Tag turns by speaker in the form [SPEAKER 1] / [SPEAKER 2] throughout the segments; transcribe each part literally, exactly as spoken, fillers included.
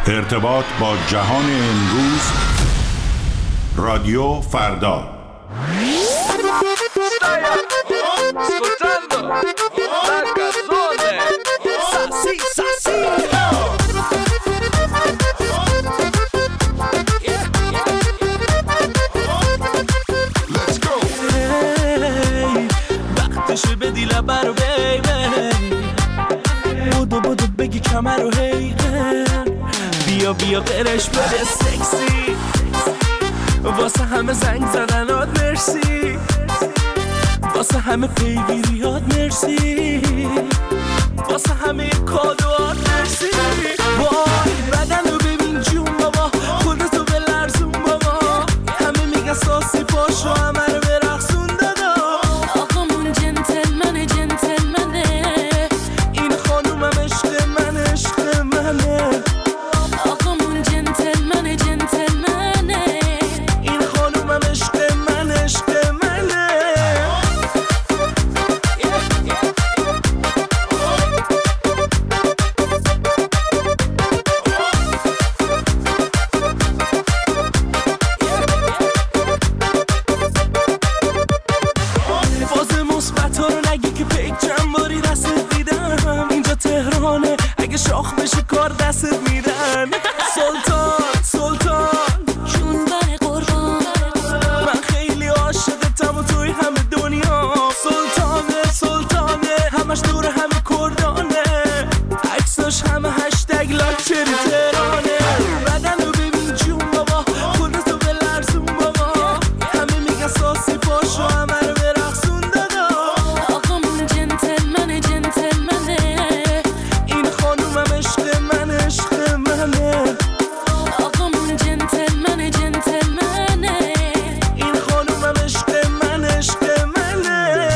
[SPEAKER 1] ارتباط با جهان امروز. رادیو فردا.
[SPEAKER 2] وقتشه بدی لبر و بیبی، بودو بودو بگی کمر و هیگه، بیا بیا برش بده سکسی، واسه همه زنگ زدنات مرسی، واسه همه پیگیریات مرسی، واسه همه کادوات مرسی. وای بدن رو ببین جون بابا، خودتو بلرزون بابا، همه میگن ساسی پاشو همه رو برقصون دادا. آقامون جنتلمنه جنتلمنه، این خانومم عشق من عشق منه. آقامون جنتلمنه جنتلمنه، این خانومم عشق من عشق منه. فاز مثبت ها رو نگی که پیک چند باری دستت دیدم، اینجا تهرانه اگه شاخ بشه کار دستت میدن. سلطان سلطان جون بر قربان، من خیلی عاشقتم و توی همه دنیا. سلطانه سلطانه همش دور همه کردانه، عکساش همه هشتگ لاکچری تهرانه. بدن رو ببین جون بابا، خودتو بلرزون بابا، همه میگن ساسی پاشو همه رو برقصون دادا. آقامون جنتلمنه جنتلمنه، این خانومم عشق من عشق منه. آقامون جنتلمنه جنتلمنه، این خانومم عشق من عشق منه.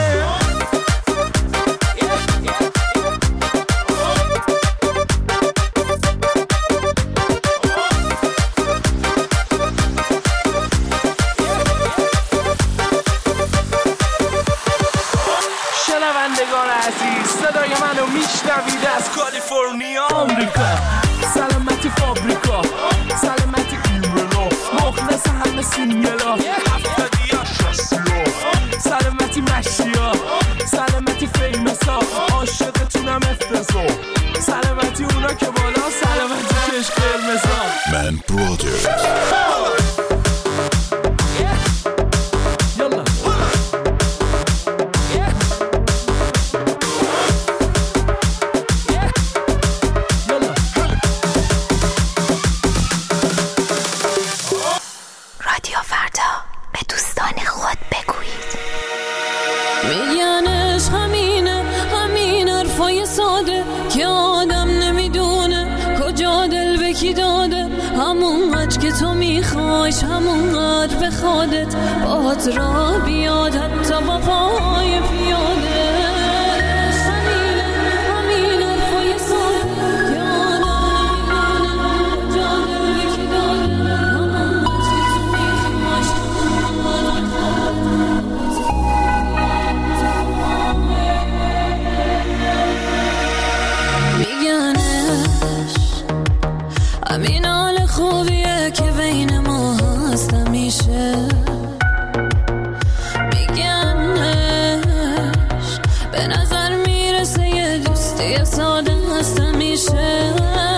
[SPEAKER 2] شنوندگان عزیز، صدای منو میشنوید از کالیفرنیا آمریکا. سلامتی فابریکا، سلامتی ایملا، مخلص همه سینگلا، هفتادی ها شستیا، سلامتی مشیا، سلامتی فیمسا، عاشقتونم افتضا، سلامتی اونا که بالا، سلامتی چشم قرمزا.
[SPEAKER 1] من برادرز.
[SPEAKER 2] یالا
[SPEAKER 3] رادیو فردا، به دوستان خود بگویید.
[SPEAKER 4] میگنش همینه، همین حرفای ساده که آدم نمیدونه کجا دل به کی داده. همون قدر که تو میخوایش، همون قدر به خودت باهات را بیاد، حتی با پای پیاده. همینه، همین حرفای ساده که آدم نمیدونه کجا دل به کی داده. همون قدر که تو میخوایش، همون قدر به میگنش همین حال خوبیه که بین ما هست همیشه. میگنش به نظر میرسه یه دوستی ساده هست همیشه.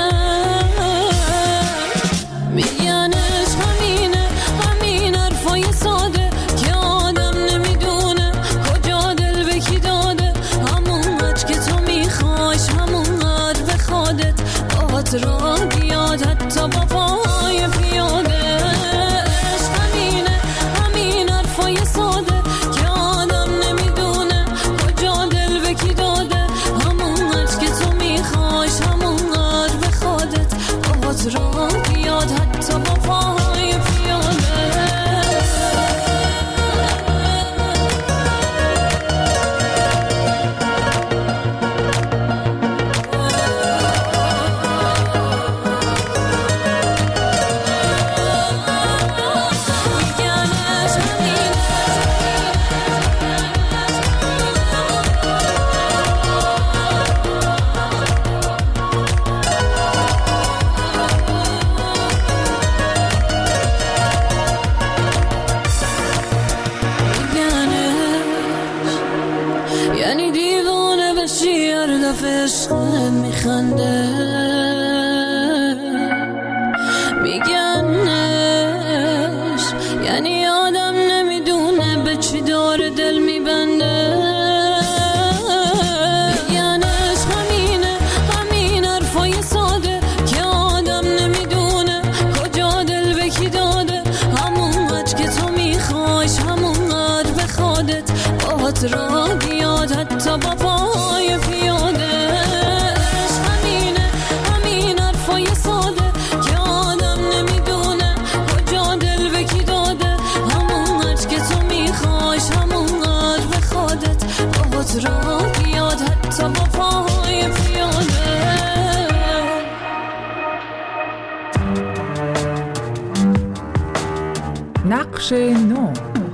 [SPEAKER 4] میگنش همینه، همین حرفای ساده که آدم نمیدونه کجا دل به کی داده. همون قدر که تو میخوایش، همون قدر به خودت باهات را بیاد، حتی با پای پیاده. همینه، همین حرفای ساده که آدم نمیدونه کجا دل به کی داده. همون قدر که تو میخوایش، همون قدر به خودت باهات را بیاد، حتی با پای پیاده. حرفای ساده که آدم نمیدونه کجا دل به کی داده، همونقدر که تو میخوایش همونقدر به خودت باهات را بیاد حتی با پای پیاده. عشق همینه، همین حرفای ساده که آدم نمیدونه کجا دل به کی داده، همونقدر که تو میخوایش همونقدر به خودت باهات را بیاد حتی با پای پیاده.
[SPEAKER 5] نقش نو.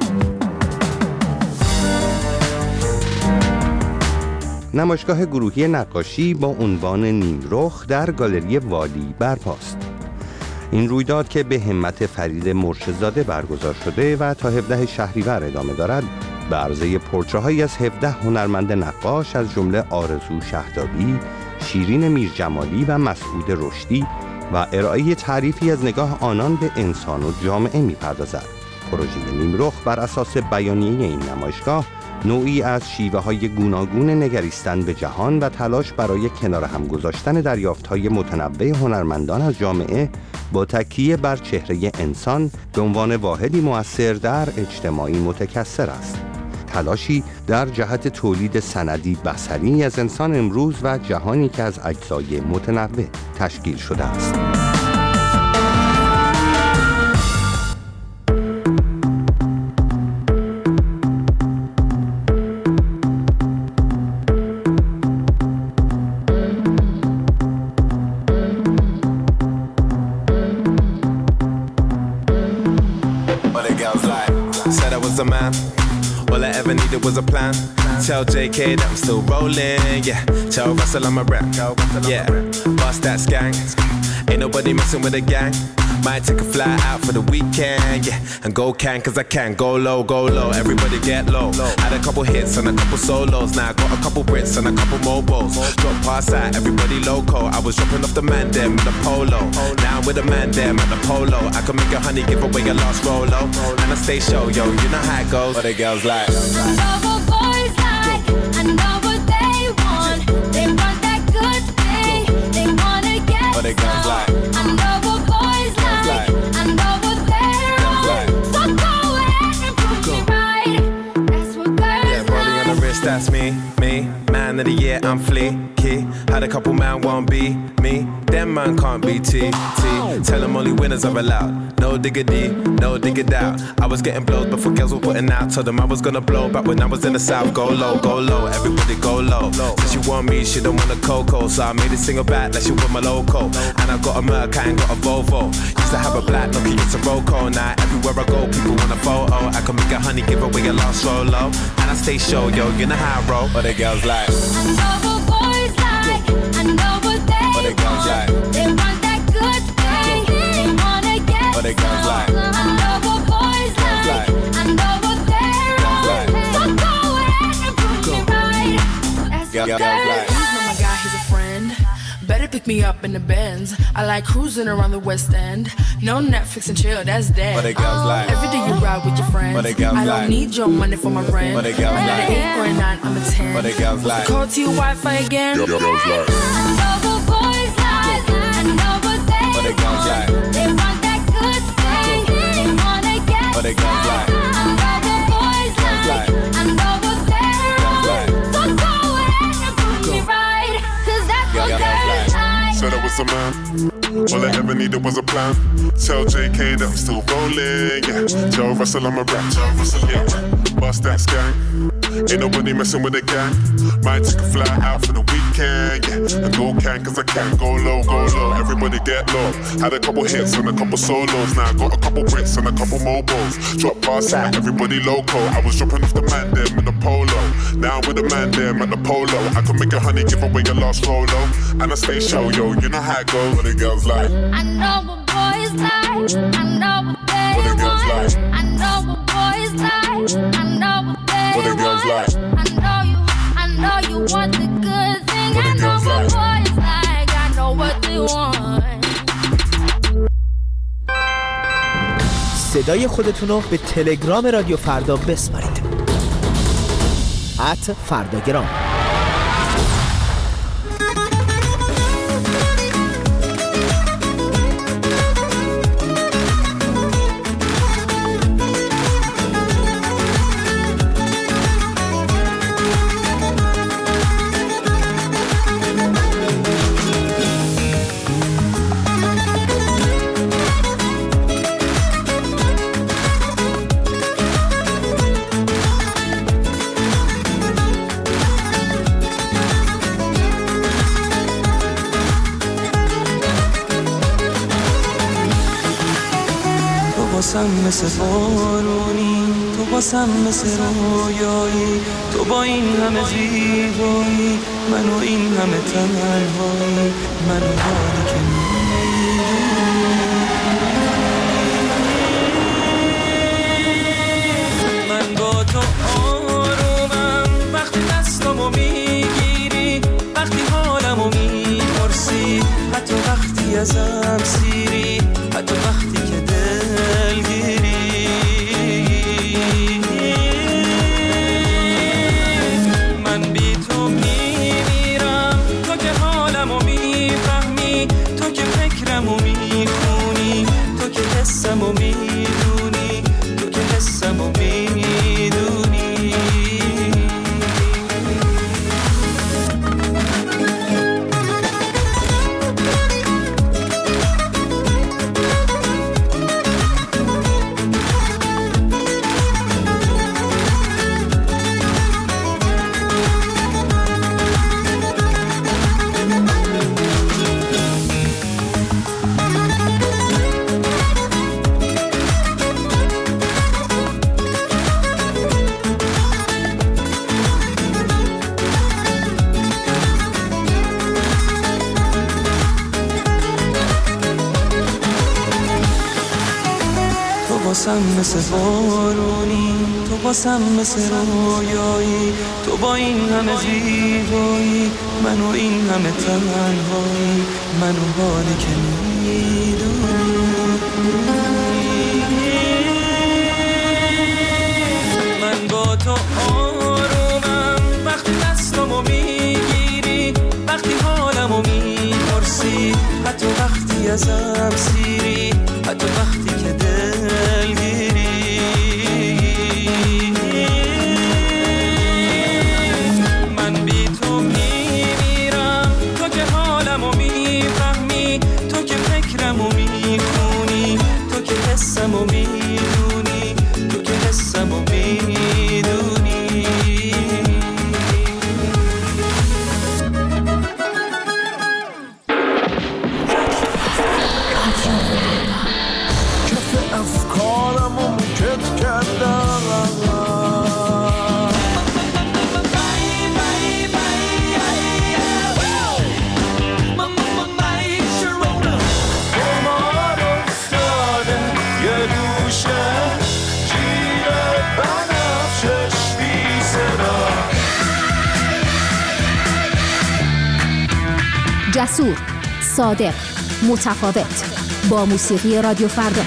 [SPEAKER 6] نمایشگاه گروهی نقاشی با عنوان نیمرخ در گالری والی برپاست. این رویداد که به همت فرید مرشدزاده برگزار شده و تا هفدهم شهریور ادامه دارد، به عرضه پورتره‌هایی از هفده هنرمند نقاش از جمله آرزو شهدابی، شیرین میرجمالی و مسعود رشدی و ارائه تعریفی از نگاه آنان به انسان و جامعه می‌پردازد. پروژه نیمرخ بر اساس بیانیه این نمایشگاه نوعی از شیوه‌های گوناگون نگریستن به جهان و تلاش برای کنار هم گذاشتن دریافت‌های متنوع هنرمندان از جامعه با تکیه بر چهره انسان به عنوان واحدی مؤثر در اجتماعی متکثر است. تلاشی در جهت تولید سندی بصری از انسان امروز و جهانی که از اجزای متنوع تشکیل شده است.
[SPEAKER 7] All I ever needed was a plan. Tell J K that I'm still rolling, yeah. Tell Russell I'm a rap, yeah. Bust that skank. Ain't nobody messing with a gang. Might take a fly out for the weekend, yeah. And go can, cause I can. Go low, go low, everybody get low. Had a couple hits and a couple solos. Now I got a couple Brits and a couple mobiles. Drop past out, everybody loco. I was dropping off the man them in the polo. Now I'm with the man them at the polo. I can make a honey give away your last Rolo. And I stay show, yo, you know how it goes. What the girls like?
[SPEAKER 4] I know what boys like, I know what they want. They want that good thing, they wanna get
[SPEAKER 7] What the girls like?
[SPEAKER 4] I know what boys like, I know what they're on. So go ahead and prove me right. That's what girls
[SPEAKER 7] Yeah, rolling on the wrist, that's me, me. Man of the year, I'm fleeky. Had a couple man won't be me. Them man can't be T, T. Tell them only winners are allowed. No diggity, no diggity out. I was getting blows before girls were putting out. Told them I was gonna blow back when I was in the south. Go low, go low, everybody go low. Said she want me, she don't want a Coco. So I made it single back like she want my loco. And I got a Merc, I ain't got a Volvo. Used to have a black Nokia, it's a Roco. Now everywhere I go, people want a photo. I can make a honey, give away a last Rolo. And I stay show, yo, you know how I roll. What the girls like?
[SPEAKER 4] I know what boys like, I know what they
[SPEAKER 7] What the girls like?
[SPEAKER 4] want. They want that good thing, they wanna get
[SPEAKER 7] What the girls like?
[SPEAKER 4] I know what boys like, I know what they're on. So go ahead and prove me right. That's what
[SPEAKER 7] Girls
[SPEAKER 4] girls
[SPEAKER 7] like?
[SPEAKER 4] like.
[SPEAKER 8] Oh my God, he's a friend. Better pick me up in the Benz. I like cruising around the West End. No Netflix and chill, that's dead.
[SPEAKER 7] What the girls like?
[SPEAKER 8] Every day you ride with your friends.
[SPEAKER 7] What the girls
[SPEAKER 8] I don't
[SPEAKER 7] like?
[SPEAKER 8] need your money for my rent.
[SPEAKER 7] What the girls
[SPEAKER 8] I'm
[SPEAKER 7] like?
[SPEAKER 8] an eight or a nine, I'm a ten.
[SPEAKER 7] What the girls like?
[SPEAKER 8] Call to your Wi-Fi again.
[SPEAKER 1] Girls like.
[SPEAKER 4] I know what boys like, I know what they
[SPEAKER 7] What the girls like?
[SPEAKER 4] want. They want that good thing, they wanna get
[SPEAKER 7] What the girls like?
[SPEAKER 4] I know what boys like, I know what they're
[SPEAKER 7] like?
[SPEAKER 4] on. So go ahead and prove me right, cause that's what
[SPEAKER 7] Girls
[SPEAKER 4] girls
[SPEAKER 7] like?
[SPEAKER 4] like.
[SPEAKER 9] Said I was a man. All I ever needed was a plan. Tell J K that I'm still rolling, yeah. Tell Russell I'm a rap, tell Russell, yeah. Bust that skank. Ain't nobody messing with a gang. Might take a fly out for the weekend, yeah. And go can, cause I can. Go low, go low, everybody get low. Had a couple hits and a couple solos. Now I got a couple Brits and a couple mobiles. Drop past out, everybody loco. I was dropping off the man them in the polo. Now I'm with the man them at the polo. I can make a honey, give away your last Rolo. And I stay show, yo, you know how it goes. What the girls like?
[SPEAKER 4] I know what boys like, I know what they
[SPEAKER 9] What the girls
[SPEAKER 4] want.
[SPEAKER 9] like?
[SPEAKER 4] I know what boys like, I know what they
[SPEAKER 9] What the girls
[SPEAKER 4] want.
[SPEAKER 9] like?
[SPEAKER 4] I know you, I know you want the good thing.
[SPEAKER 9] What the
[SPEAKER 4] I know
[SPEAKER 9] girls
[SPEAKER 4] what
[SPEAKER 9] like?
[SPEAKER 4] boys like, I know what they want.
[SPEAKER 10] صدای خودتون رو به تلگرام رادیو فردا بسپارید. ات فرداگرام.
[SPEAKER 2] واسم مثل بارونی، تو واسم مثل رویایی، تو با این همه زیبایی، من و این همه تنهایی، من و حالی که من با تو آرومم وقتی دستامو میگیری، وقتی حالمو میپرسی، حتی وقتی ازم سیری، حتی وقتی که دلگیری. من بی تو میمیرم، تو که حالمو میفهمی، تو که فکرمو میخونی، تو که حسمو میدونی، تو که حسمو میدونی. واسم مثل بارونی، تو واسم مثل رویایی، تو با این همه زیبایی، من و این همه تنهایی، من و حالی که میدونی. من با تو آرومم وقتی دستامو میگیری، وقتی حالمو میپرسی، حتی وقتی ازم سیری، حتی وقتی که دلگیری. من بی تو میمیرم، تو که حالمو میفهمی، تو که فکرمو میخونی، تو که حسمو میدونی، تو که حسمو میدونی.
[SPEAKER 11] جسور، صادق، متفاوت، با موسیقی رادیو فردا.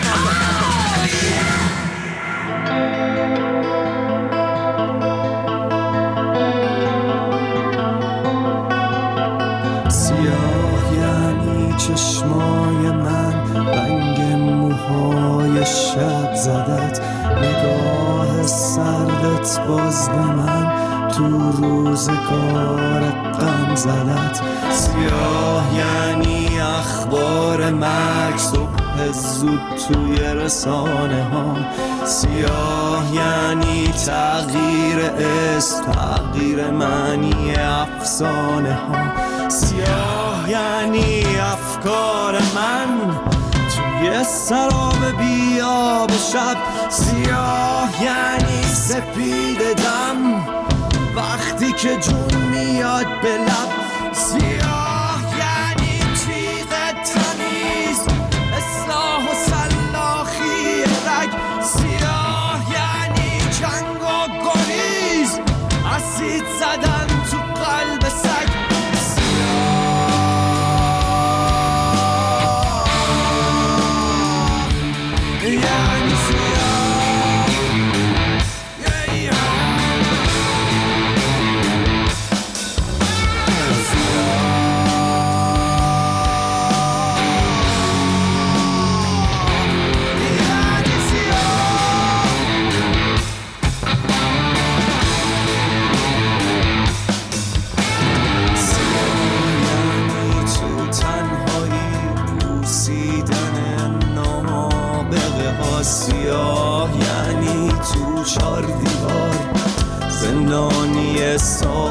[SPEAKER 2] سیاه یعنی چشمای من، رنگ موهای شب زدت، نگاه سردت باز به من، تو روزگار غم زدت. سیاه یعنی اخبار مرگ، صبح زود توی رسانه ها. سیاه یعنی تغییر اسم، تغییر معنی افسانه ها. سیاه یعنی افکار من توی سراب بیاب شب. سیاه یعنی سپید دم وقتی که جون میاد به لب. سیاه یعنی تیغ تمیز، اصلاح و سلاخی رگ. سیاه یعنی جنگ و گریز، اسید زدن تو قلب سگ. سیاه یعنی سیاه یعنی تو چار دیوار زندانی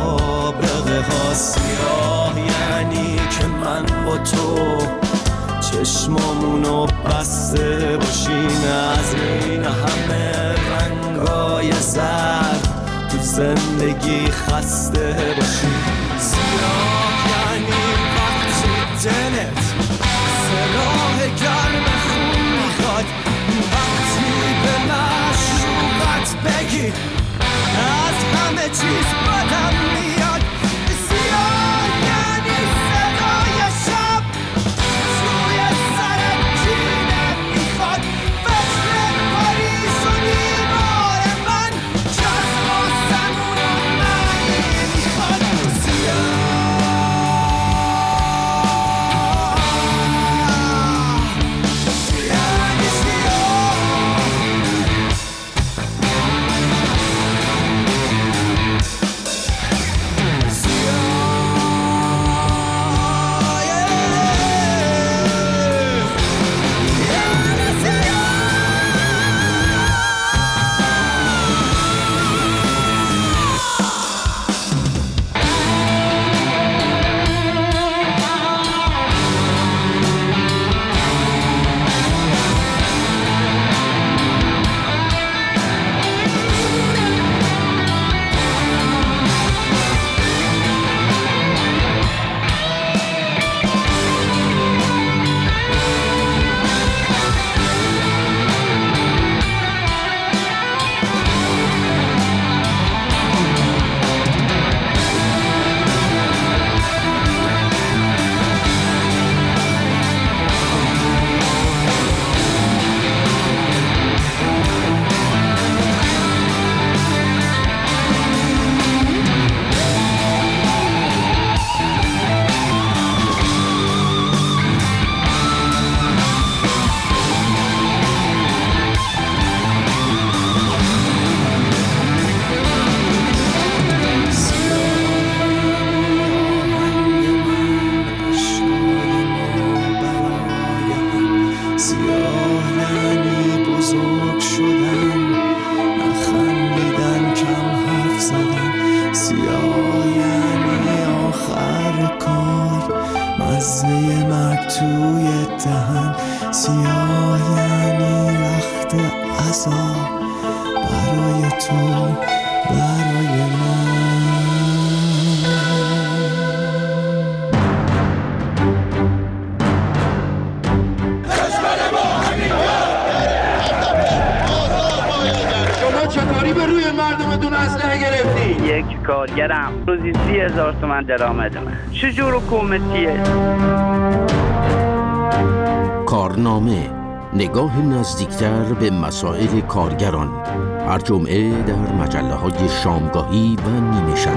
[SPEAKER 2] سابقه ها. سیاه یعنی که من با تو چشمامونو بسته باشیم از این همه رنگای زرد تو زندگی خسته باشیم. سیاه یعنی وقتی دلت سلاح گرم خون میخواد، وقتی به مشروقت بگی از همه چیز بدم میاد. سیاه یعنی صدای شب توی سرت جینم میخواد، فکر پاریس و دیوار من جز آسمون و معنی میخواد. سیاه یعنی سیاه
[SPEAKER 12] کارگرم روزی سی هزار تومن درآمد من. چجور حکومتیه؟
[SPEAKER 13] کارنامه، نگاه نزدیکتر به مسائل کارگران، هر جمعه در مجله های شامگاهی و نیمه شب.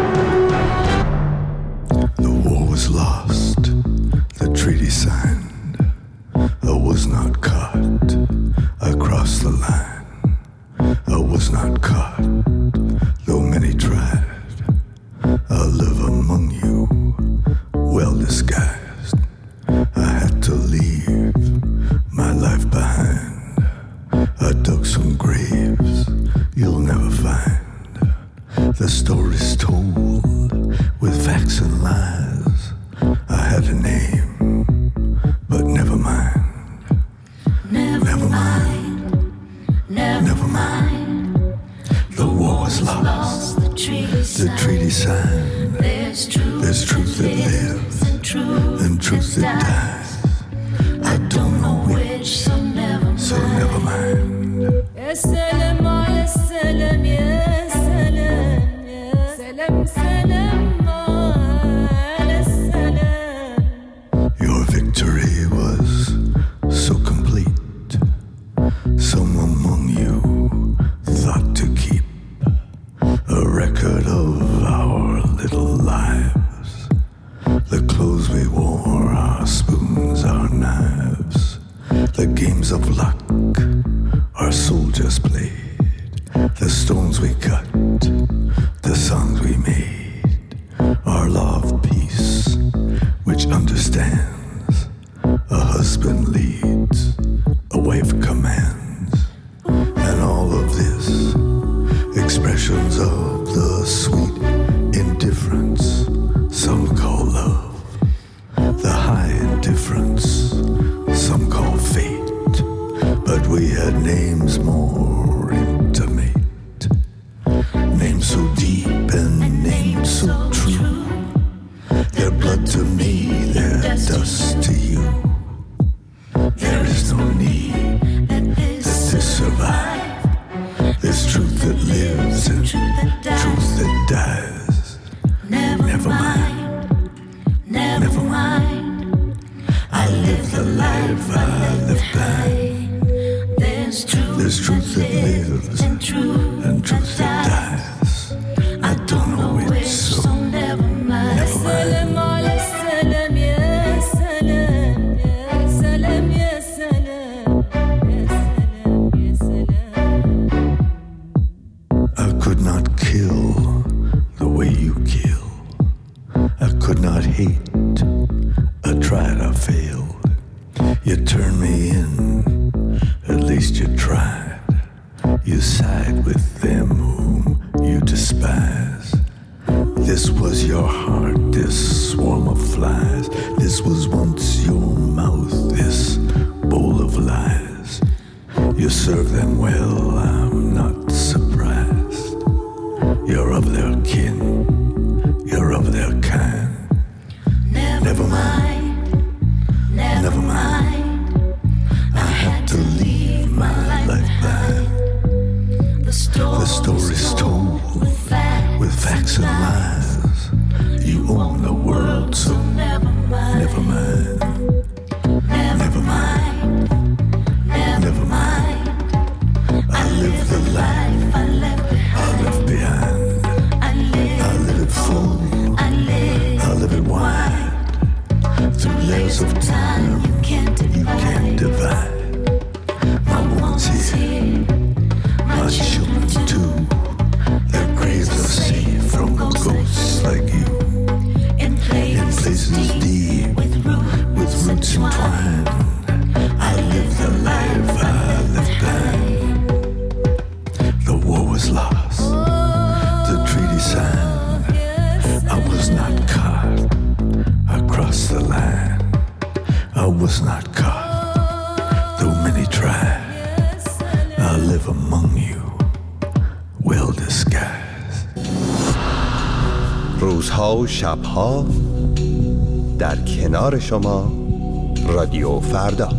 [SPEAKER 14] The war was lost, the treaty signed, I was not caught, I crossed the line, I was not caught, though many tried, I'll live among you, well disguised, I had to leave my life behind, I dug some graves you'll never find, the stories told with facts and lies, I had a name, but never mind,
[SPEAKER 4] never, never mind, never, never mind,
[SPEAKER 14] the war was lost,
[SPEAKER 4] the treaty signed,
[SPEAKER 14] the treaty signed.
[SPEAKER 4] There's truth,
[SPEAKER 14] There's truth that lives
[SPEAKER 4] and truth,
[SPEAKER 14] and truth that dies. I don't know which,
[SPEAKER 4] so never mind.
[SPEAKER 14] So never mind.
[SPEAKER 4] Esselam, esselam, esselam, esselam, esselam, esselam.
[SPEAKER 14] Your victory was so complete. Some among you thought to keep a record of our little lives, the clothes we wore, our spoons, our knives, the games of luck our soldiers played, the stones we cut, the songs we made, our law of peace, which understands a husband leads, a wife commands, and all of this expressions of the sweet indifference some call love, the high indifference but we had names more intimate, names so deep and names so true. Their blood to me, their dust to you. There is no need that this survive. There's truth that lives and truth that dies. Never mind, never mind. I live the life I live blind. There's truth that lives and truth that dies. I don't know which, so never mind. I could not kill the way you kill. I could not hate. I tried, I failed. You turned me in, at least you tried. You side with them whom you despise. This was your heart, this swarm of flies. This was once your mouth, this bowl of lies. You serve them well, I'm not surprised. You're of their kin, you're of their kind. Never mind, never mind. I had to leave my life behind. The story's told with facts and lies. You own the world, so never mind. Never mind, never mind, never mind. I live the life I left behind. I live it full, I live it wide. Through layers of time, you can't divide. My woman's here, my children too. Their graves are safe from ghosts like you. In places deep, with roots entwined. I live the life I left behind. The war was lost, the treaty signed. I was not caught. I crossed the line. I was not caught, though many tried. I live among you, well disguised.
[SPEAKER 6] روزها و شبها در کنار شما رادیو فردا.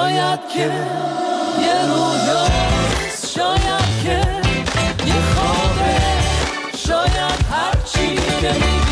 [SPEAKER 2] شاید که یه رویاست، شاید که یه خوابه، شاید هرچی که میگه